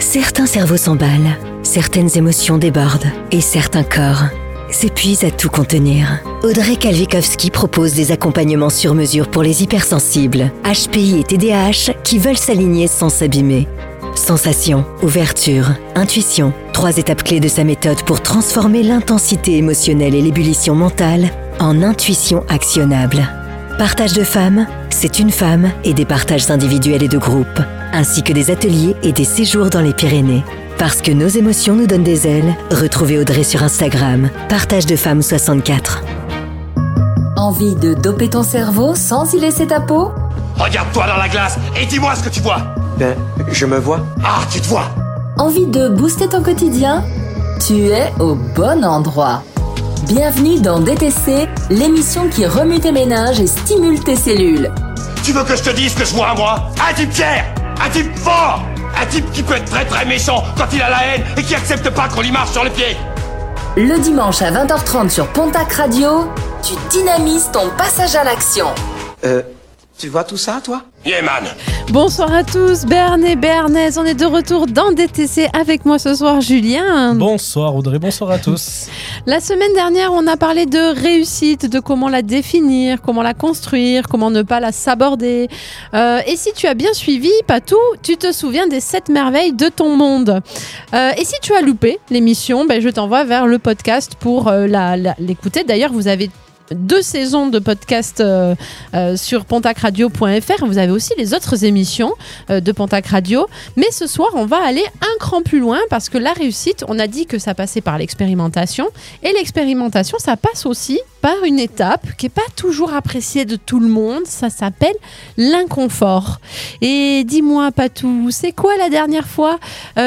Certains cerveaux s'emballent, certaines émotions débordent et certains corps s'épuisent à tout contenir. Audrey Kalvikowski propose des accompagnements sur mesure pour les hypersensibles, HPI et TDAH qui veulent s'aligner sans s'abîmer. Sensation, ouverture, intuition, 3 étapes clés de sa méthode pour transformer l'intensité émotionnelle et l'ébullition mentale en intuition actionnable. Partage de femmes, c'est une femme et des partages individuels et de groupe, ainsi que des ateliers et des séjours dans les Pyrénées. Parce que nos émotions nous donnent des ailes, retrouvez Audrey sur Instagram, Partage de femmes 64. Envie de doper ton cerveau sans y laisser ta peau ? Regarde-toi dans la glace et dis-moi ce que tu vois. Ben, je me vois. Ah, tu te vois. Envie de booster ton quotidien ? Tu es au bon endroit. Bienvenue dans DTC, l'émission qui remue tes méninges et stimule tes cellules. Tu veux que je te dise ce que je vois, moi ? Un type fier, un type fort, un type qui peut être très très méchant quand il a la haine et qui accepte pas qu'on lui marche sur le pied. Le dimanche à 20h30 sur Pontac Radio, tu dynamises ton passage à l'action. Tu vois tout ça, toi ? Yeah, man. Bonsoir à tous, Bern et Bernays, on est de retour dans DTC avec moi ce soir, Julien. Bonsoir Audrey, bonsoir à tous. La semaine dernière, on a parlé de réussite, de comment la définir, comment la construire, comment ne pas la saborder. Et si tu as bien suivi, Patou, tu te souviens des 7 merveilles de ton monde. Et si tu as loupé l'émission, je t'envoie vers le podcast pour l'écouter. D'ailleurs, vous avez 2 saisons de podcast sur pontacradio.fr. Vous avez aussi les autres émissions de Pontac Radio. Mais ce soir, on va aller un cran plus loin parce que la réussite, on a dit que ça passait par l'expérimentation. Et l'expérimentation, ça passe aussi par une étape qui n'est pas toujours appréciée de tout le monde. Ça s'appelle l'inconfort. Et dis-moi, Patou, c'est quoi la dernière fois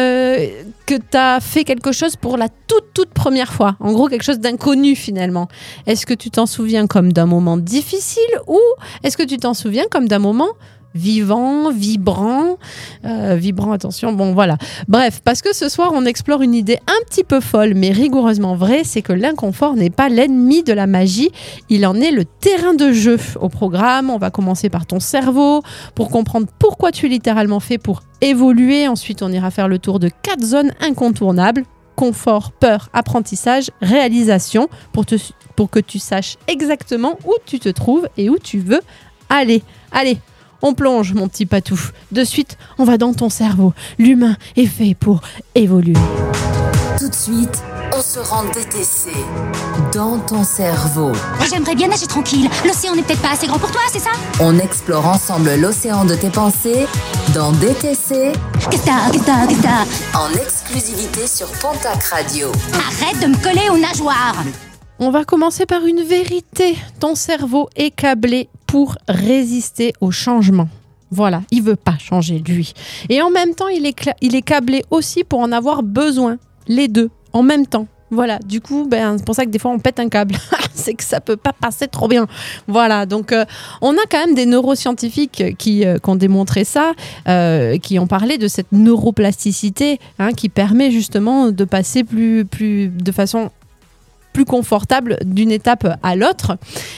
que tu as fait quelque chose pour la toute première fois ? En gros, quelque chose d'inconnu finalement. Est-ce que tu t'en souviens comme d'un moment difficile ou est-ce que tu t'en souviens comme d'un moment vivant, vibrant, attention, bon voilà. Bref, parce que ce soir, on explore une idée un petit peu folle, mais rigoureusement vraie, c'est que l'inconfort n'est pas l'ennemi de la magie, il en est le terrain de jeu. Au programme, on va commencer par ton cerveau, pour comprendre pourquoi tu es littéralement fait pour évoluer. Ensuite, on ira faire le tour de 4 zones incontournables: confort, peur, apprentissage, réalisation, pour que tu saches exactement où tu te trouves et où tu veux aller. Allez, on plonge, mon petit Patou. De suite, on va dans ton cerveau. L'humain est fait pour évoluer. Tout de suite, on se rend DTC dans ton cerveau. J'aimerais bien nager tranquille. L'océan n'est peut-être pas assez grand pour toi, c'est ça ? On explore ensemble l'océan de tes pensées dans DTC. Qu'est-ce que t'as ? En exclusivité sur Pontac Radio. Arrête de me coller aux nageoires. On va commencer par une vérité. Ton cerveau est câblé pour résister au changement. Voilà, il veut pas changer lui. Et en même temps, il est câblé aussi pour en avoir besoin. Les deux, en même temps. Voilà, du coup, c'est pour ça que des fois on pète un câble. C'est que ça peut pas passer trop bien. Voilà, donc on a quand même des neuroscientifiques qui ont démontré ça, qui ont parlé de cette neuroplasticité qui permet justement de passer de façon plus confortable d'une étape à l'autre.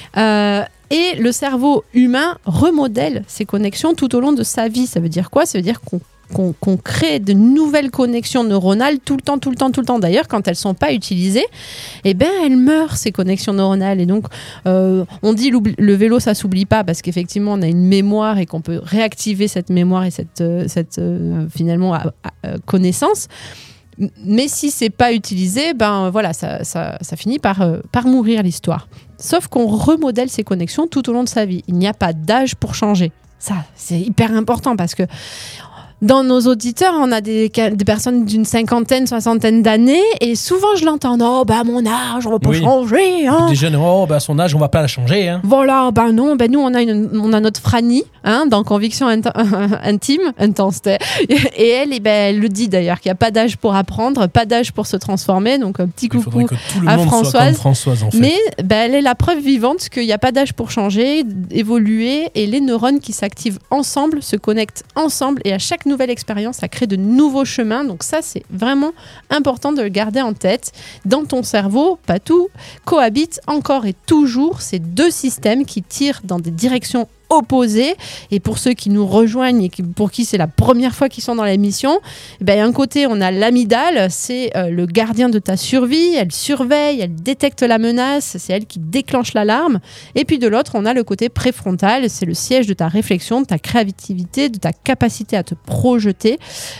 Et le cerveau humain remodèle ses connexions tout au long de sa vie. Ça veut dire quoi ? Ça veut dire qu'on crée de nouvelles connexions neuronales tout le temps. D'ailleurs, quand elles ne sont pas utilisées, elles meurent, ces connexions neuronales. Et donc, on dit le vélo, ça ne s'oublie pas parce qu'effectivement, on a une mémoire et qu'on peut réactiver cette mémoire et cette finalement connaissance. Mais si c'est pas utilisé, ça finit par mourir l'histoire. Sauf qu'on remodèle ses connexions tout au long de sa vie. Il n'y a pas d'âge pour changer. Ça, c'est hyper important parce que dans nos auditeurs, on a des personnes d'une 50aine, 60aine d'années et souvent je l'entends, à mon âge, on va pas changer. Des jeunes, à son âge, on va pas la changer. Hein. Voilà, non, nous on a notre Franny, dans Conviction intime, intense. Et elle le dit d'ailleurs qu'il n'y a pas d'âge pour apprendre, pas d'âge pour se transformer. Donc un petit coucou à Françoise. Soit comme Françoise en fait. Mais elle est la preuve vivante qu'il n'y a pas d'âge pour changer, évoluer, et les neurones qui s'activent ensemble se connectent ensemble, et à chaque nouvelle expérience, ça crée de nouveaux chemins. Donc ça, c'est vraiment important de le garder en tête. Dans ton cerveau, Patou, cohabitent encore et toujours ces 2 systèmes qui tirent dans des directions opposés. Et pour ceux qui nous rejoignent et pour qui c'est la première fois qu'ils sont dans l'émission, d'un côté, on a l'amygdale, c'est le gardien de ta survie. Elle surveille, elle détecte la menace, c'est elle qui déclenche l'alarme. Et puis de l'autre, on a le côté préfrontal, c'est le siège de ta réflexion, de ta créativité, de ta capacité à te projeter.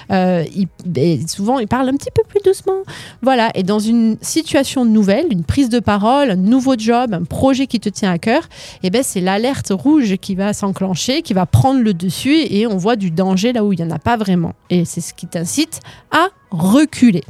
Souvent, il parle un petit peu plus doucement. Voilà. Et dans une situation nouvelle, une prise de parole, un nouveau job, un projet qui te tient à cœur, c'est l'alerte rouge qui va s'enclencher, qui va prendre le dessus et on voit du danger là où il n'y en a pas vraiment. Et c'est ce qui t'incite à reculer.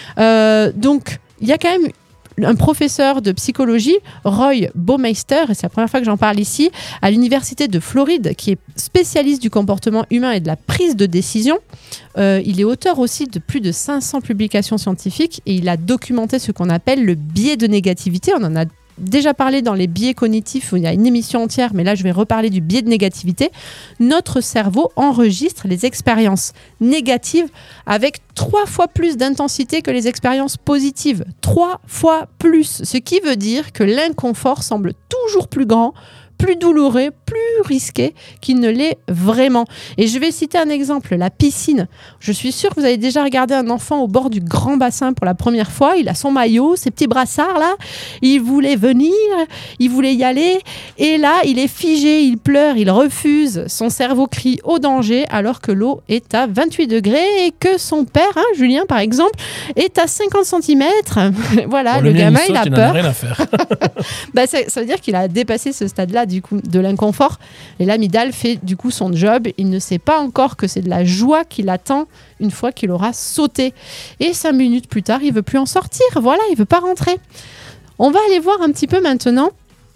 Donc, il y a quand même un professeur de psychologie, Roy Baumeister, et c'est la première fois que j'en parle ici, à l'université de Floride, qui est spécialiste du comportement humain et de la prise de décision. Il est auteur aussi de plus de 500 publications scientifiques et il a documenté ce qu'on appelle le biais de négativité. On en a déjà parlé dans les biais cognitifs, il y a une émission entière, mais là je vais reparler du biais de négativité. Notre cerveau enregistre les expériences négatives avec 3 fois plus d'intensité que les expériences positives. 3 fois plus, ce qui veut dire que l'inconfort semble toujours plus grand, plus douloureux, plus risqué qu'il ne l'est vraiment. Et je vais citer un exemple, la piscine. Je suis sûre que vous avez déjà regardé un enfant au bord du grand bassin pour la première fois. Il a son maillot, ses petits brassards là. Il voulait venir, il voulait y aller. Et là, il est figé, il pleure, il refuse. Son cerveau crie au danger alors que l'eau est à 28 degrés et que son père, Julien par exemple, est à 50 cm. Voilà, le gamin, il a peur. Rien à faire. Ça veut dire qu'il a dépassé ce stade-là du coup, de l'inconfort. Et l'amygdale fait du coup son job. Il ne sait pas encore que c'est de la joie qui l'attend une fois qu'il aura sauté. Et 5 minutes plus tard, il veut plus en sortir. Voilà, il veut pas rentrer. On va aller voir un petit peu maintenant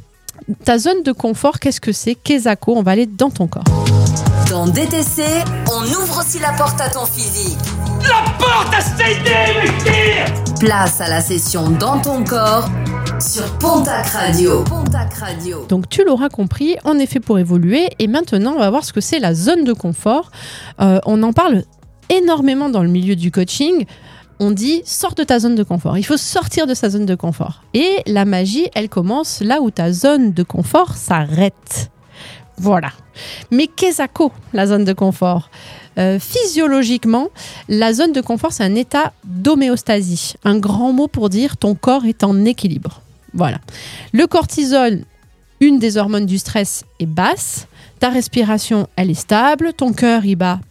ta zone de confort. Qu'est-ce que c'est? Kezako, on va aller dans ton corps. Dans DTC, on ouvre aussi la porte à ton physique. La porte a cédé, Mektir! Place à la session dans ton corps sur Pontac Radio. Donc tu l'auras compris, on est fait pour évoluer et maintenant on va voir ce que c'est la zone de confort. On en parle énormément dans le milieu du coaching. On dit sors de ta zone de confort. Il faut sortir de sa zone de confort. Et la magie, elle commence là où ta zone de confort s'arrête. Voilà. Mais qu'est-ce que la zone de confort ? Physiologiquement, la zone de confort, c'est un état d'homéostasie. Un grand mot pour dire ton corps est en équilibre. Voilà. Le cortisol, une des hormones du stress, est basse. Ta respiration, elle est stable. Ton cœur, il bat.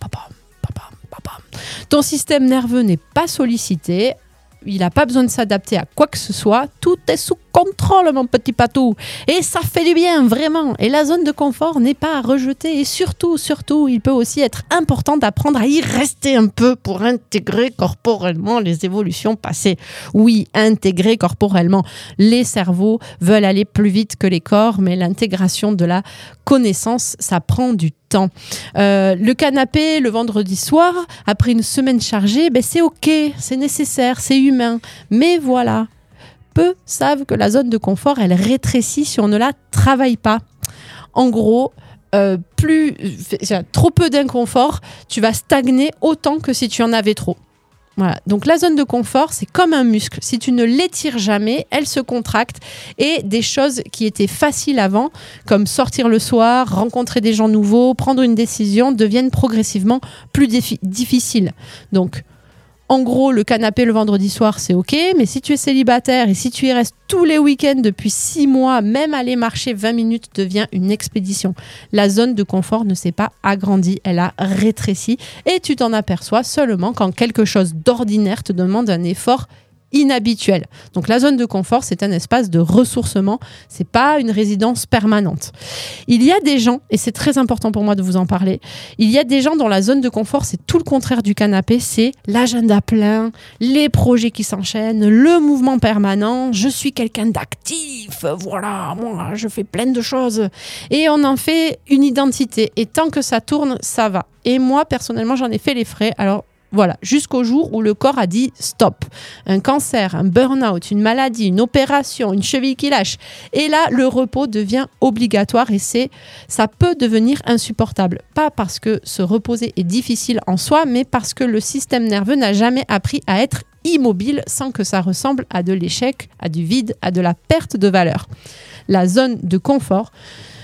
Ton système nerveux n'est pas sollicité. Il n'a pas besoin de s'adapter à quoi que ce soit. Tout est sous contrôle, mon petit patou. Et ça fait du bien, vraiment. Et la zone de confort n'est pas à rejeter. Et surtout, il peut aussi être important d'apprendre à y rester un peu pour intégrer corporellement les évolutions passées. Oui, intégrer corporellement. Les cerveaux veulent aller plus vite que les corps, mais l'intégration de la connaissance, ça prend du temps. Le canapé, le vendredi soir, après une semaine chargée, c'est ok, c'est nécessaire, c'est humain. Mais voilà, peu savent que la zone de confort, elle rétrécit si on ne la travaille pas. En gros, trop peu d'inconfort, tu vas stagner autant que si tu en avais trop. Voilà. Donc la zone de confort, c'est comme un muscle. Si tu ne l'étires jamais, elle se contracte et des choses qui étaient faciles avant, comme sortir le soir, rencontrer des gens nouveaux, prendre une décision, deviennent progressivement plus difficiles. Donc, en gros, le canapé le vendredi soir, c'est ok, mais si tu es célibataire et si tu y restes tous les week-ends depuis 6 mois, même aller marcher 20 minutes devient une expédition. La zone de confort ne s'est pas agrandie, elle a rétréci et tu t'en aperçois seulement quand quelque chose d'ordinaire te demande un effort inhabituel. Donc la zone de confort, c'est un espace de ressourcement, c'est pas une résidence permanente. Il y a des gens, et c'est très important pour moi de vous en parler, il y a des gens dont la zone de confort, c'est tout le contraire du canapé, c'est l'agenda plein, les projets qui s'enchaînent, le mouvement permanent, je suis quelqu'un d'actif, voilà, moi je fais plein de choses. Et on en fait une identité, et tant que ça tourne, ça va. Et moi, personnellement, j'en ai fait les frais, alors voilà, jusqu'au jour où le corps a dit stop. Un cancer, un burn-out, une maladie, une opération, une cheville qui lâche. Et là, le repos devient obligatoire et ça peut devenir insupportable. Pas parce que se reposer est difficile en soi, mais parce que le système nerveux n'a jamais appris à être immobile sans que ça ressemble à de l'échec, à du vide, à de la perte de valeur. La zone de confort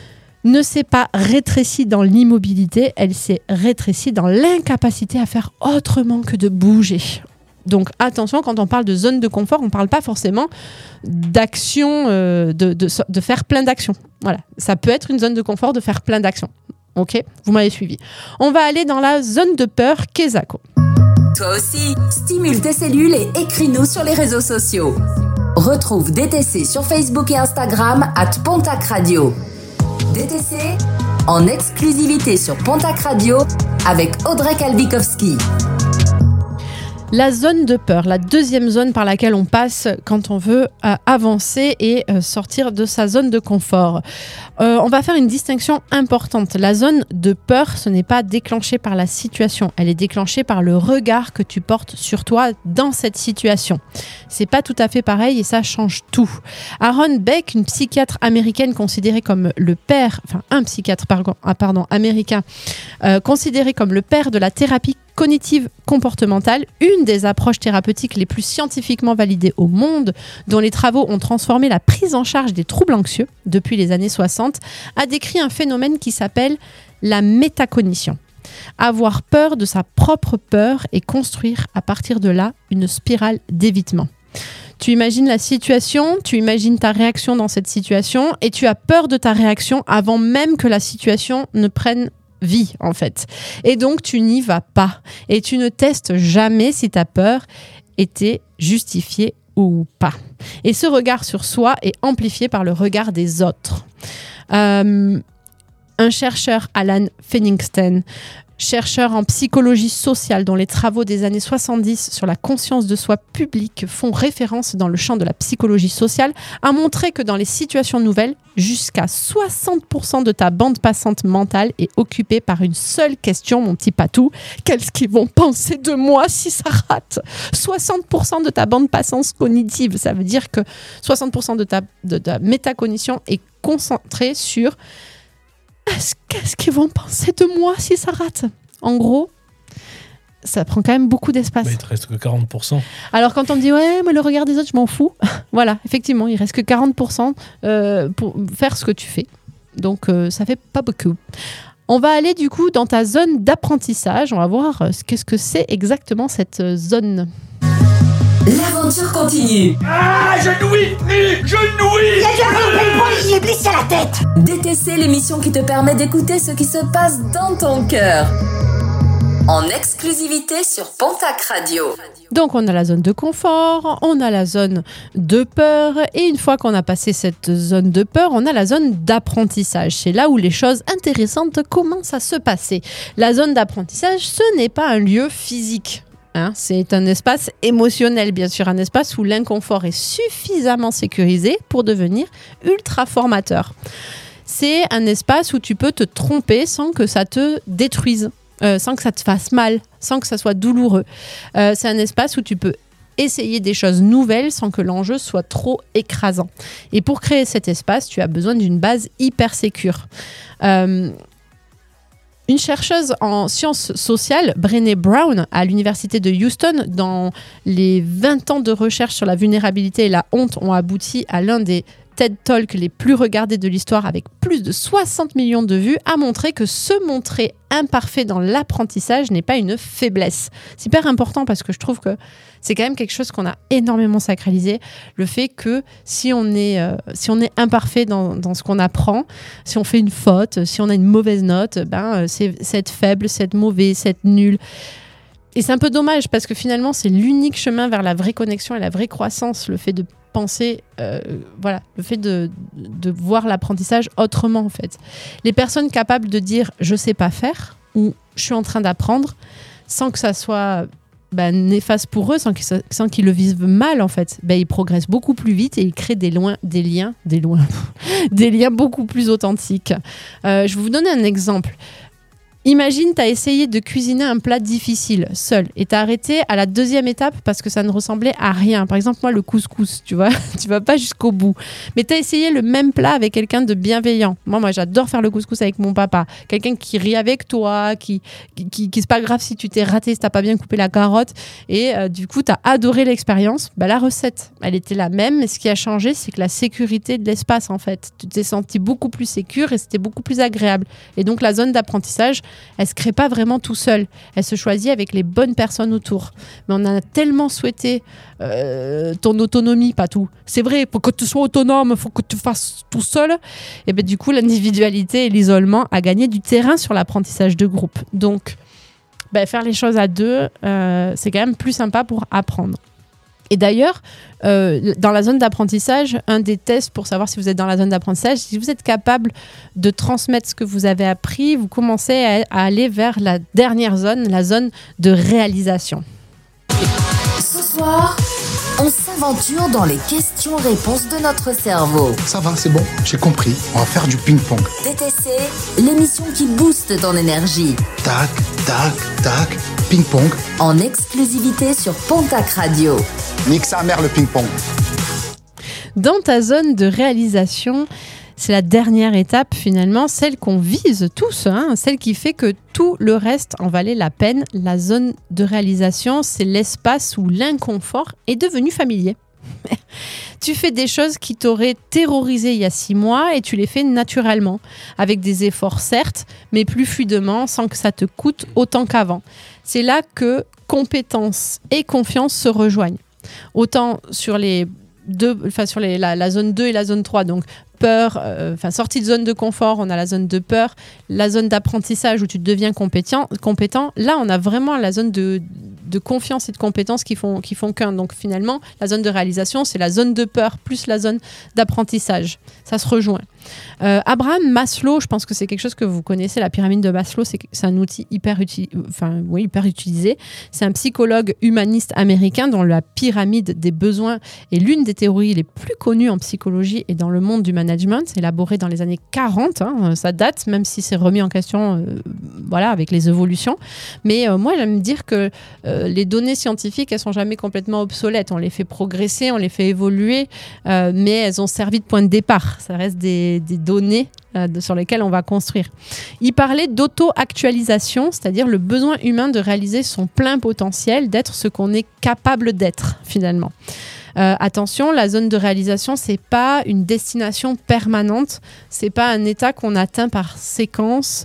ne s'est pas rétrécie dans l'immobilité, elle s'est rétrécie dans l'incapacité à faire autrement que de bouger. Donc attention, quand on parle de zone de confort, on ne parle pas forcément d'action, de faire plein d'actions. Voilà, ça peut être une zone de confort de faire plein d'actions. Ok, vous m'avez suivi. On va aller dans la zone de peur, Kezako. Toi aussi, stimule tes cellules et écris-nous sur les réseaux sociaux. Retrouve DTC sur Facebook et Instagram @Pontac Radio. DTC en exclusivité sur Pontac Radio avec Audrey Kalvikowski. La zone de peur, la deuxième zone par laquelle on passe quand on veut avancer et sortir de sa zone de confort. On va faire une distinction importante. La zone de peur, ce n'est pas déclenché par la situation. Elle est déclenchée par le regard que tu portes sur toi dans cette situation. C'est pas tout à fait pareil et ça change tout. Aaron Beck, une psychiatre américaine considérée comme le père, un psychiatre américain, considéré comme le père de la thérapie cognitive comportementale, une des approches thérapeutiques les plus scientifiquement validées au monde, dont les travaux ont transformé la prise en charge des troubles anxieux depuis les années 60, a décrit un phénomène qui s'appelle la métacognition. Avoir peur de sa propre peur et construire à partir de là une spirale d'évitement. Tu imagines la situation, tu imagines ta réaction dans cette situation et tu as peur de ta réaction avant même que la situation ne prenne vie en fait. Et donc tu n'y vas pas et tu ne testes jamais si ta peur était justifiée ou pas. Et ce regard sur soi est amplifié par le regard des autres. Un chercheur, Alan Fenningsten, chercheur en psychologie sociale dont les travaux des années 70 sur la conscience de soi publique font référence dans le champ de la psychologie sociale, a montré que dans les situations nouvelles, jusqu'à 60% de ta bande passante mentale est occupée par une seule question, mon petit patou. Qu'est-ce qu'ils vont penser de moi si ça rate ? 60% de ta bande passante cognitive, ça veut dire que 60% de ta métacognition est concentrée sur qu'est-ce qu'ils vont penser de moi si ça rate ? En gros, ça prend quand même beaucoup d'espace. Il te reste que 40%. Alors quand on me dit « Ouais, mais le regard des autres, je m'en fous », voilà, effectivement, il reste que 40% pour faire ce que tu fais. Donc ça fait pas beaucoup. On va aller du coup dans ta zone d'apprentissage. On va voir qu'est-ce que c'est exactement cette zone. L'aventure continue. Ah, je nouis. Il a dû avoir une police, il est blessé à la tête. DTC, l'émission qui te permet d'écouter ce qui se passe dans ton cœur. En exclusivité sur Pontac Radio. Donc on a la zone de confort, on a la zone de peur et une fois qu'on a passé cette zone de peur, on a la zone d'apprentissage. C'est là où les choses intéressantes commencent à se passer. La zone d'apprentissage, ce n'est pas un lieu physique. C'est un espace émotionnel, bien sûr, un espace où l'inconfort est suffisamment sécurisé pour devenir ultra formateur. C'est un espace où tu peux te tromper sans que ça te détruise, sans que ça te fasse mal, sans que ça soit douloureux. C'est un espace où tu peux essayer des choses nouvelles sans que l'enjeu soit trop écrasant. Et pour créer cet espace, tu as besoin d'une base hyper sécure. Une chercheuse en sciences sociales, Brené Brown, à l'université de Houston, dans les 20 ans de recherche sur la vulnérabilité et la honte, ont abouti à l'un des TED Talks les plus regardés de l'histoire avec plus de 60 millions de vues, a montré que se montrer imparfait dans l'apprentissage n'est pas une faiblesse. C'est hyper important parce que je trouve que c'est quand même quelque chose qu'on a énormément sacralisé. Le fait que si on est imparfait dans ce qu'on apprend, si on fait une faute, si on a une mauvaise note, c'est être faible, c'est être mauvais, c'est être nul. Et c'est un peu dommage parce que finalement, c'est l'unique chemin vers la vraie connexion et la vraie croissance, le fait de penser, le fait de voir l'apprentissage autrement en fait. Les personnes capables de dire « je sais pas faire » ou « je suis en train d'apprendre » sans que ça soit néfaste pour eux, sans qu'ils le vivent mal en fait, ils progressent beaucoup plus vite et ils créent des liens beaucoup plus authentiques. Je vais vous donner un exemple. Imagine, tu as essayé de cuisiner un plat difficile seul et tu as arrêté à la 2e étape parce que ça ne ressemblait à rien. Par exemple, moi, le couscous, tu vois, tu vas pas jusqu'au bout. Mais tu as essayé le même plat avec quelqu'un de bienveillant. Moi, j'adore faire le couscous avec mon papa. Quelqu'un qui rit avec toi, qui c'est pas grave si tu t'es raté, si t'as pas bien coupé la carotte. Et du coup, tu as adoré l'expérience. La recette, elle était la même. Mais ce qui a changé, c'est que la sécurité de l'espace, en fait. Tu t'es senti beaucoup plus sécure et c'était beaucoup plus agréable. Et donc, la zone d'apprentissage, elle se crée pas vraiment tout seul. Elle se choisit avec les bonnes personnes autour. Mais on a tellement souhaité ton autonomie, pas tout. C'est vrai, pour que tu sois autonome, il faut que tu fasses tout seul. Et ben du coup, l'individualité et l'isolement a gagné du terrain sur l'apprentissage de groupe. Donc, faire les choses à deux, c'est quand même plus sympa pour apprendre. Et d'ailleurs, dans la zone d'apprentissage, un des tests pour savoir si vous êtes dans la zone d'apprentissage, si vous êtes capable de transmettre ce que vous avez appris, vous commencez à aller vers la dernière zone, la zone de réalisation. Ce soir, on s'aventure dans les questions-réponses de notre cerveau. Ça va, c'est bon, j'ai compris. On va faire du ping-pong. DTC, l'émission qui booste ton énergie. Tac, tac, tac, ping-pong. En exclusivité sur Pontac Radio. Nique sa mère le ping-pong. Dans ta zone de réalisation, c'est la dernière étape finalement, celle qu'on vise tous, celle qui fait que tout le reste en valait la peine. La zone de réalisation, c'est l'espace où l'inconfort est devenu familier. Tu fais des choses qui t'auraient terrorisé il y a 6 mois et tu les fais naturellement, avec des efforts certes, mais plus fluidement, sans que ça te coûte autant qu'avant. C'est là que compétence et confiance se rejoignent. Autant sur la zone 2 et la zone 3, donc peur, sortie de zone de confort, on a la zone de peur, la zone d'apprentissage où tu deviens compétent. Là, on a vraiment la zone de confiance et de compétence qui font qu'un. Donc finalement, la zone de réalisation, c'est la zone de peur plus la zone d'apprentissage. Ça se rejoint. Abraham Maslow, je pense que c'est quelque chose que vous connaissez, la pyramide de Maslow, c'est un outil hyper utilisé. C'est un psychologue humaniste américain dont la pyramide des besoins est l'une des théories les plus connues en psychologie et dans le monde du management, élaborée dans les années 40. Ça date, même si c'est remis en question avec les évolutions. Mais moi, j'aime dire que les données scientifiques, elles sont jamais complètement obsolètes. On les fait progresser, on les fait évoluer, mais elles ont servi de point de départ. Ça reste des données sur lesquelles on va construire. Il parlait d'auto-actualisation, c'est-à-dire le besoin humain de réaliser son plein potentiel, d'être ce qu'on est capable d'être finalement. Attention, la zone de réalisation, c'est pas une destination permanente, c'est pas un état qu'on atteint par séquence.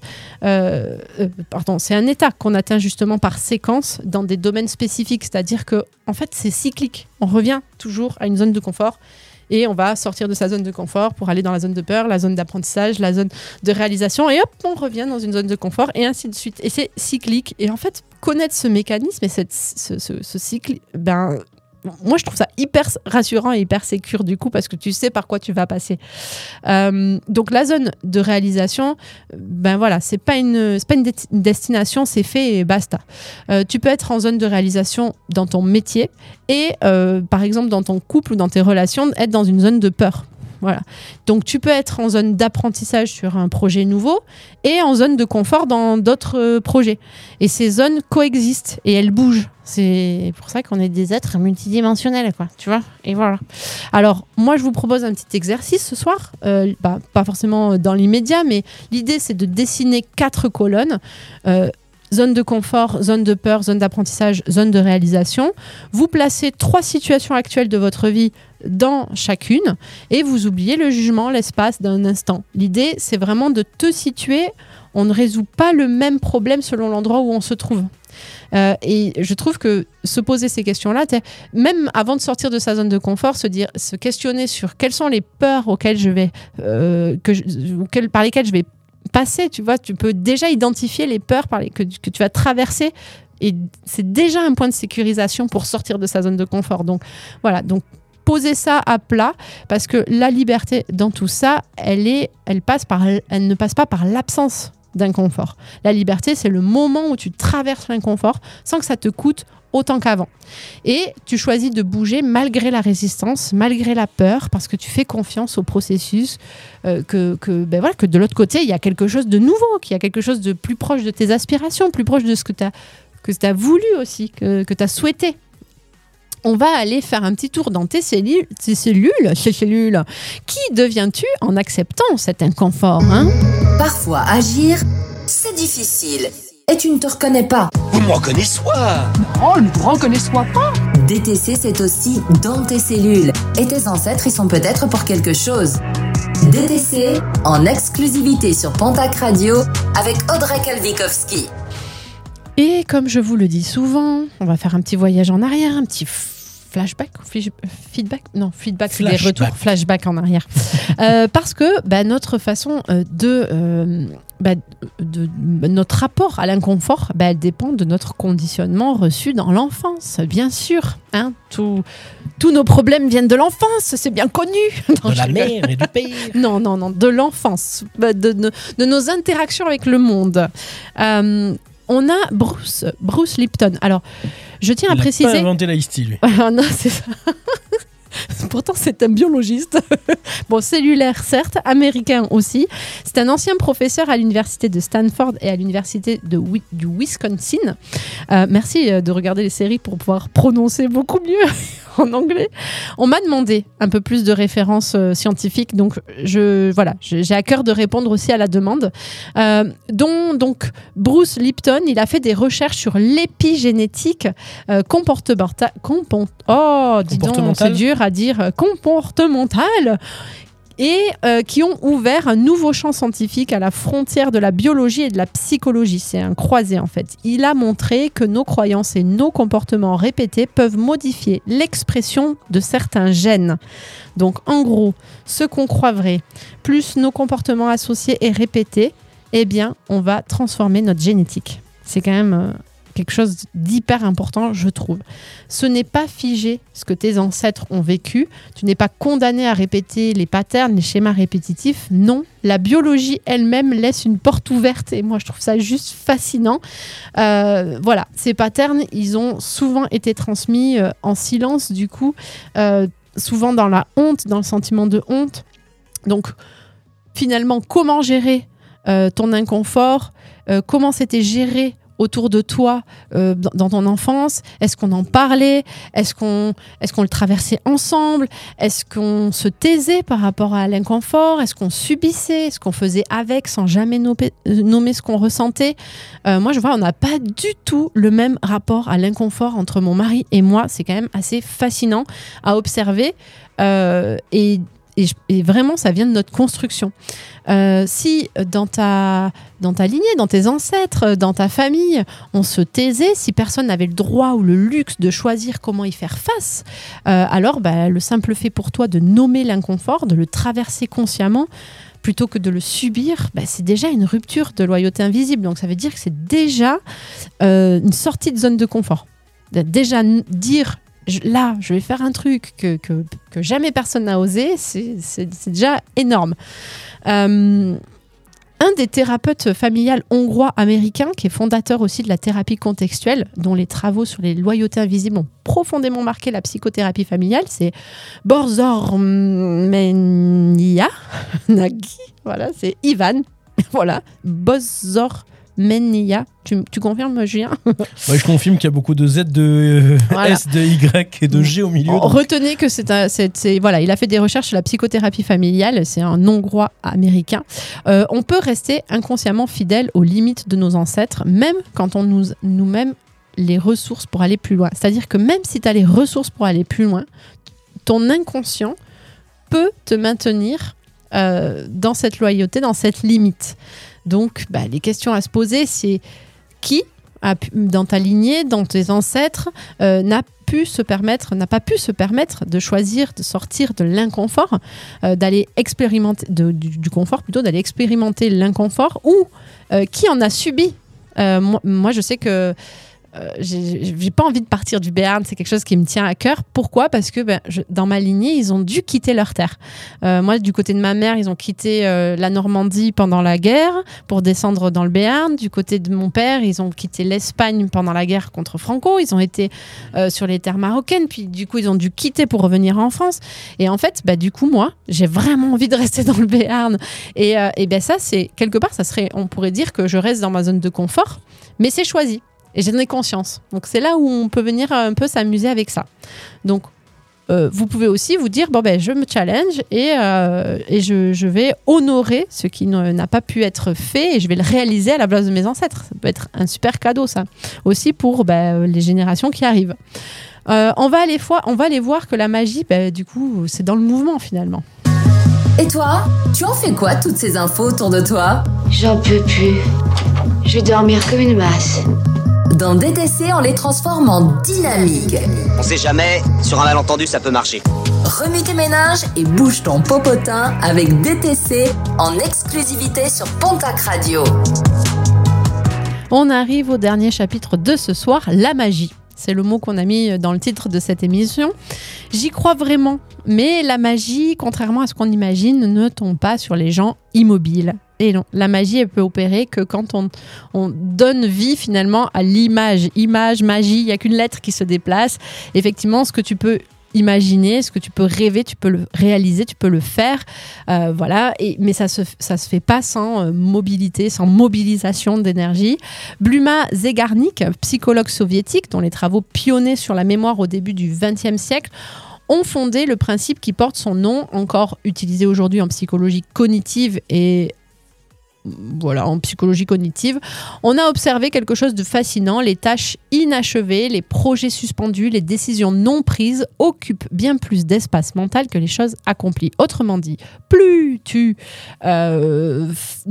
C'est un état qu'on atteint justement par séquence dans des domaines spécifiques, c'est-à-dire que en fait, c'est cyclique. On revient toujours à une zone de confort. Et on va sortir de sa zone de confort pour aller dans la zone de peur, la zone d'apprentissage, la zone de réalisation. Et hop, on revient dans une zone de confort et ainsi de suite. Et c'est cyclique. Et en fait, connaître ce mécanisme et ce cycle, moi, je trouve ça hyper rassurant et hyper sécure du coup parce que tu sais par quoi tu vas passer. Donc, la zone de réalisation, c'est pas une destination, c'est fait et basta. Tu peux être en zone de réalisation dans ton métier et, par exemple, dans ton couple ou dans tes relations, être dans une zone de peur. Voilà. Donc, tu peux être en zone d'apprentissage sur un projet nouveau et en zone de confort dans d'autres projets. Et ces zones coexistent et elles bougent. C'est pour ça qu'on est des êtres multidimensionnels, quoi. Tu vois ? Et voilà. Alors, moi, je vous propose un petit exercice ce soir. Pas forcément dans l'immédiat, mais l'idée, c'est de dessiner 4 colonnes. Zone de confort, zone de peur, zone d'apprentissage, zone de réalisation. Vous placez 3 situations actuelles de votre vie dans chacune et vous oubliez le jugement, l'espace d'un instant. L'idée, c'est vraiment de te situer. On ne résout pas le même problème selon l'endroit où on se trouve. Et je trouve que se poser ces questions-là, même avant de sortir de sa zone de confort, se questionner sur quelles sont les peurs auxquelles par lesquelles je vais passer, tu vois, tu peux déjà identifier les peurs que tu vas traverser et c'est déjà un point de sécurisation pour sortir de sa zone de confort. Donc voilà, donc poser ça à plat parce que la liberté dans tout ça, elle ne passe pas par l'absence d'inconfort. La liberté, c'est le moment où tu traverses l'inconfort sans que ça te coûte autant qu'avant. Et tu choisis de bouger malgré la résistance, malgré la peur, parce que tu fais confiance au processus, que de l'autre côté, il y a quelque chose de nouveau, qu'il y a quelque chose de plus proche de tes aspirations, plus proche de ce que tu as voulu aussi, que tu as souhaité. On va aller faire un petit tour dans tes cellules. Qui deviens-tu en acceptant cet inconfort, hein ? Parfois, agir, c'est difficile. Et tu ne te reconnais pas. Vous me reconnaissez pas. Oh, ne te reconnaisse-toi pas. DTC, c'est aussi dans tes cellules. Et tes ancêtres y sont peut-être pour quelque chose. DTC, en exclusivité sur Pontac Radio, avec Audrey Kalvikowski. Et comme je vous le dis souvent, on va faire un petit voyage en arrière, un petit feedback, c'est des retours, flashback en arrière. Parce que notre façon de notre rapport à l'inconfort, elle dépend de notre conditionnement reçu dans l'enfance, bien sûr. Hein, tous nos problèmes viennent de l'enfance, c'est bien connu. De la mère et du père. Non, de l'enfance, de nos interactions avec le monde. On a Bruce Lipton. Alors, je tiens à préciser. Il n'a pas inventé la Ice-Tea, lui. Non, c'est ça. Pourtant, c'est un biologiste. Bon, cellulaire, certes, américain aussi. C'est un ancien professeur à l'université de Stanford et à l'université du Wisconsin. Merci de regarder les séries pour pouvoir prononcer beaucoup mieux en anglais. On m'a demandé un peu plus de références scientifiques, donc j'ai à cœur de répondre aussi à la demande. Donc Bruce Lipton, il a fait des recherches sur l'épigénétique comportementale. Dis donc, c'est dur à dire, comportementale. Et qui ont ouvert un nouveau champ scientifique à la frontière de la biologie et de la psychologie. C'est un croisé en fait. Il a montré que nos croyances et nos comportements répétés peuvent modifier l'expression de certains gènes. Donc en gros, ce qu'on croit vrai, plus nos comportements associés et répétés, eh bien on va transformer notre génétique. C'est quand même quelque chose d'hyper important, je trouve. Ce n'est pas figé ce que tes ancêtres ont vécu. Tu n'es pas condamné à répéter les patterns, les schémas répétitifs. Non, la biologie elle-même laisse une porte ouverte et moi, je trouve ça juste fascinant. Ces patterns, ils ont souvent été transmis en silence, du coup, souvent dans la honte, dans le sentiment de honte. Donc, finalement, comment gérer ton inconfort, comment c'était géré autour de toi dans ton enfance? Est-ce qu'on en parlait? Est-ce qu'on le traversait ensemble? Est-ce qu'on se taisait par rapport à l'inconfort? Est-ce qu'on subissait? Est-ce qu'on faisait avec sans jamais nommer ce qu'on ressentait? Moi, je vois, on n'a pas du tout le même rapport à l'inconfort entre mon mari et moi. C'est quand même assez fascinant à observer. Et vraiment, ça vient de notre construction. Si dans ta lignée, dans tes ancêtres, dans ta famille, on se taisait, si personne n'avait le droit ou le luxe de choisir comment y faire face, alors le simple fait pour toi de nommer l'inconfort, de le traverser consciemment, plutôt que de le subir, c'est déjà une rupture de loyauté invisible. Donc ça veut dire que c'est déjà une sortie de zone de confort. Déjà dire... Là, je vais faire un truc que jamais personne n'a osé, c'est déjà énorme. Un des thérapeutes familiales hongrois-américains, qui est fondateur aussi de la thérapie contextuelle, dont les travaux sur les loyautés invisibles ont profondément marqué la psychothérapie familiale, c'est Borzor Menia Nagy. Voilà, c'est Ivan. Voilà, Borzor Menia. Tu confirmes, Julien? Ouais, je confirme qu'il y a beaucoup de Z, de S, de Y et de G au milieu. Donc. Retenez que il a fait des recherches sur la psychothérapie familiale. C'est un Hongrois américain. On peut rester inconsciemment fidèle aux limites de nos ancêtres, même quand on nous-mêmes les ressources pour aller plus loin. C'est-à-dire que même si tu as les ressources pour aller plus loin, ton inconscient peut te maintenir dans cette loyauté, dans cette limite. Donc, les questions à se poser, c'est qui, dans ta lignée, dans tes ancêtres, n'a pas pu se permettre de choisir, de sortir de l'inconfort, d'aller expérimenter, du confort plutôt, d'aller expérimenter l'inconfort, ou qui en a subi. Moi, je sais que j'ai pas envie de partir du Béarn, c'est quelque chose qui me tient à cœur. Pourquoi ? Parce que dans ma lignée, ils ont dû quitter leur terre. Moi, du côté de ma mère, ils ont quitté la Normandie pendant la guerre pour descendre dans le Béarn. Du côté de mon père, ils ont quitté l'Espagne pendant la guerre contre Franco. Ils ont été sur les terres marocaines, puis du coup, ils ont dû quitter pour revenir en France. Et en fait, du coup, moi, j'ai vraiment envie de rester dans le Béarn. Et ça, c'est quelque part, on pourrait dire que je reste dans ma zone de confort, mais c'est choisi. Et j'en ai conscience. Donc, c'est là où on peut venir un peu s'amuser avec ça. Donc, vous pouvez aussi vous dire, je me challenge et je vais honorer ce qui n'a pas pu être fait et je vais le réaliser à la place de mes ancêtres. Ça peut être un super cadeau, ça. Aussi pour les générations qui arrivent. On va aller voir que la magie, du coup, c'est dans le mouvement, finalement. Et toi, tu en fais quoi, toutes ces infos autour de toi ? J'en peux plus. Je vais dormir comme une masse. Dans DTC, on les transforme en dynamique. On sait jamais, sur un malentendu, ça peut marcher. Remue tes ménages et bouge ton popotin avec DTC en exclusivité sur Pontac Radio. On arrive au dernier chapitre de ce soir, la magie. C'est le mot qu'on a mis dans le titre de cette émission. J'y crois vraiment, mais la magie, contrairement à ce qu'on imagine, ne tombe pas sur les gens immobiles. Et non, la magie, elle peut opérer que quand on donne vie finalement à l'image. Image, magie, il n'y a qu'une lettre qui se déplace. Effectivement, ce que tu peux imaginer, ce que tu peux rêver, tu peux le réaliser, tu peux le faire. Voilà. Mais ça se fait pas sans mobilité, sans mobilisation d'énergie. Bluma Zegarnik, psychologue soviétique dont les travaux pionniers sur la mémoire au début du XXe siècle, ont fondé le principe qui porte son nom, encore utilisé aujourd'hui en psychologie cognitive et en psychologie cognitive. On a observé quelque chose de fascinant. Les tâches inachevées, les projets suspendus, les décisions non prises occupent bien plus d'espace mental que les choses accomplies. Autrement dit, plus tu ne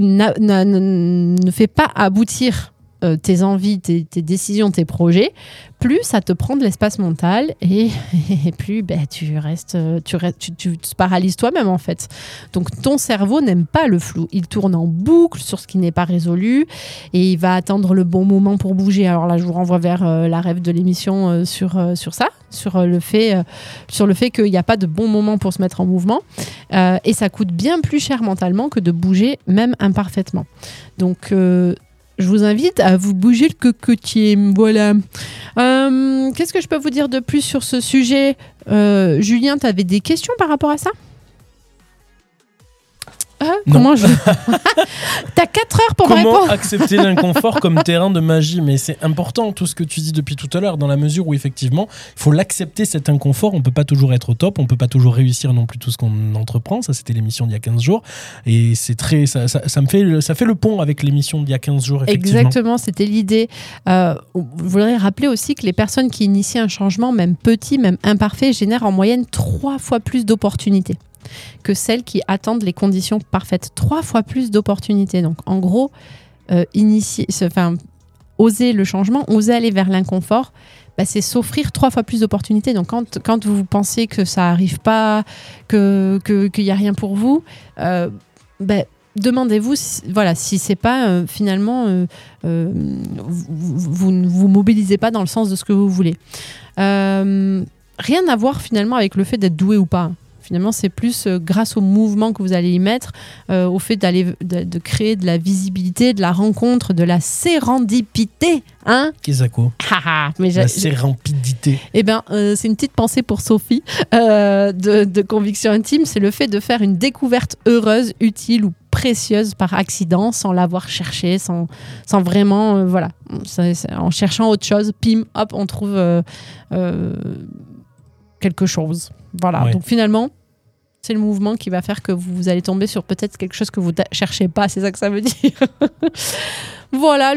fais pas aboutir tes envies, tes décisions, tes projets, plus ça te prend de l'espace mental et plus tu te paralyses toi-même en fait. Donc ton cerveau n'aime pas le flou, il tourne en boucle sur ce qui n'est pas résolu et il va attendre le bon moment pour bouger. Alors là je vous renvoie vers la rêve de l'émission sur le fait qu'il n'y a pas de bon moment pour se mettre en mouvement et ça coûte bien plus cher mentalement que de bouger même imparfaitement. Donc je vous invite à vous bouger le cocotier. Voilà. Qu'est-ce que je peux vous dire de plus sur ce sujet ? Julien, tu avais des questions par rapport à ça ? Comment je... T'as 4 heures pour me répondre. Comment accepter l'inconfort comme terrain de magie ? Mais c'est important tout ce que tu dis depuis tout à l'heure, dans la mesure où effectivement, il faut l'accepter cet inconfort. On peut pas toujours être au top, on peut pas toujours réussir non plus tout ce qu'on entreprend. Ça, c'était l'émission d'il y a 15 jours. Et c'est très, ça fait le pont avec l'émission d'il y a 15 jours, effectivement. Exactement, c'était l'idée. Je voudrais rappeler aussi que les personnes qui initient un changement, même petit, même imparfait, génèrent en moyenne 3 fois plus d'opportunités que celles qui attendent les conditions parfaites. 3 fois plus d'opportunités. Donc, en gros, oser le changement, oser aller vers l'inconfort, c'est s'offrir 3 fois plus d'opportunités. Donc, quand vous pensez que ça n'arrive pas, qu'il n'y a rien pour vous, demandez-vous si c'est pas finalement vous ne vous mobilisez pas dans le sens de ce que vous voulez. Rien à voir finalement avec le fait d'être doué ou pas. Finalement, c'est plus grâce au mouvement que vous allez y mettre, au fait de créer de la visibilité, de la rencontre, de la sérendipité. Hein ? Qu'est-ce que la sérendipité. C'est une petite pensée pour Sophie de Conviction Intime. C'est le fait de faire une découverte heureuse, utile ou précieuse par accident, sans l'avoir cherché, sans vraiment... en cherchant autre chose, pim, hop, on trouve quelque chose. Voilà, ouais. Donc finalement, c'est le mouvement qui va faire que vous allez tomber sur peut-être quelque chose que vous ne cherchez pas, c'est ça que ça veut dire. Voilà,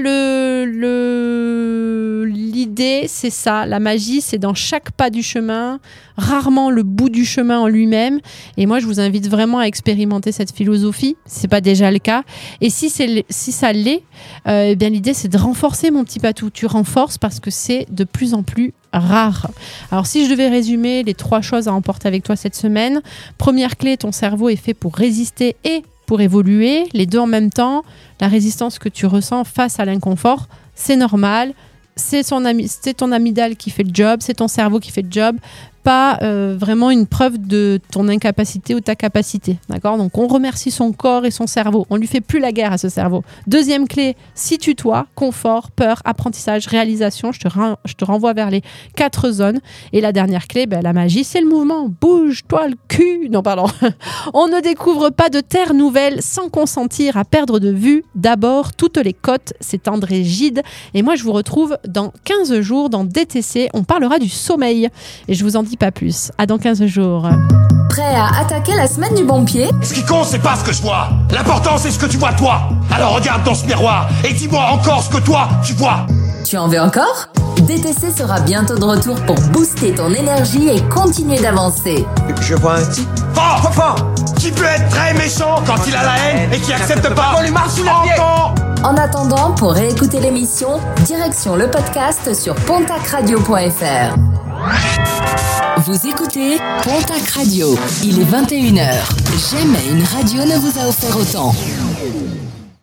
l'idée, c'est ça. La magie, c'est dans chaque pas du chemin, rarement le bout du chemin en lui-même. Et moi, je vous invite vraiment à expérimenter cette philosophie. C'est pas déjà le cas. Et si ça l'est, l'idée, c'est de renforcer, mon petit patou. Tu renforces parce que c'est de plus en plus rare. Alors, si je devais résumer les 3 choses à emporter avec toi cette semaine, première clé, ton cerveau est fait pour résister et pour évoluer, les deux en même temps. La résistance que tu ressens face à l'inconfort, c'est normal. c'est ton amygdale qui fait le job, c'est ton cerveau qui fait le job, pas vraiment une preuve de ton incapacité ou ta capacité. D'accord ? Donc, on remercie son corps et son cerveau. On lui fait plus la guerre à ce cerveau. Deuxième clé, situe-toi, confort, peur, apprentissage, réalisation. Je te renvoie vers les 4 zones. Et la dernière clé, la magie, c'est le mouvement. Bouge-toi le cul. Non, pardon. On ne découvre pas de terre nouvelle sans consentir à perdre de vue d'abord toutes les côtes. C'est André Gide. Et moi, je vous retrouve dans 15 jours dans DTC. On parlera du sommeil. Et je vous en dis pas plus. À dans 15 jours. Prêt à attaquer la semaine du bon pied ? Ce qui compte, c'est pas ce que je vois. L'important, c'est ce que tu vois toi. Alors regarde dans ce miroir et dis-moi encore ce que toi, tu vois. Tu en veux encore ? DTC sera bientôt de retour pour booster ton énergie et continuer d'avancer. Je vois un type. Fort qui peut être très méchant quand il a la haine et qui accepte pas qu'on lui marche sous les pieds. En attendant, pour réécouter l'émission, direction le podcast sur pontacradio.fr. Vous écoutez Pontac Radio. Il est 21h. Jamais une radio ne vous a offert autant.